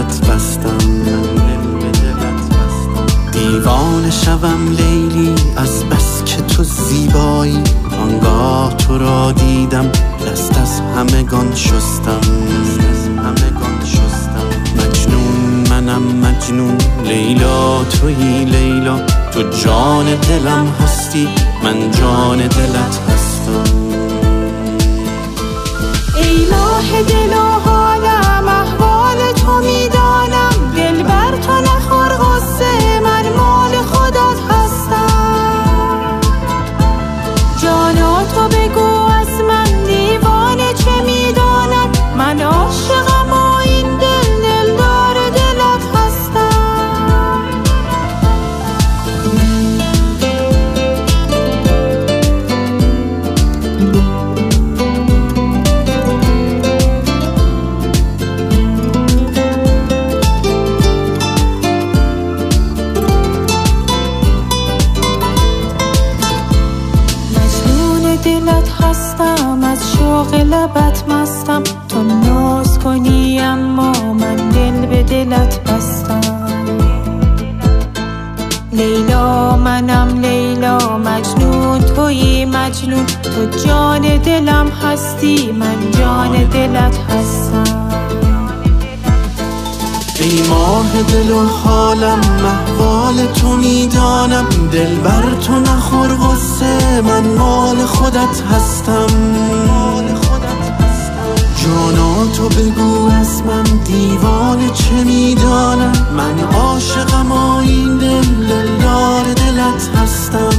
دلت بستم، دیوانه شوم لیلی از بس که تو زیبایی. آنگاه تو را دیدم دست از همگان شستم، مجنون منم مجنون، لیلا تویی لیلا، تو جان دلم هستی، من جان دلت هستم. ای ماه دل و حالم احوال تو میدانم، دل بر تو نخور غصه، من مال خودت هستم. جانا تو بگو از من دیوانه چه میدانم، من عاشقم و این دلدار دلت هستم. دلت هستم، از شوق لبت مستم، تو ناز کنی اما من دل به دلت بستم. لیلا منم لیلا، مجنون تویی مجنون، تو جان دلم هستی، من جان دلت هستم. ای ماه دل و حالم احوال تو میدانم، دل بر تو نخور غصه، من مال خودت هستم. جانا تو بگو از من دیوانه چه میدانم، من عاشقم و این دلدار دلت هستم.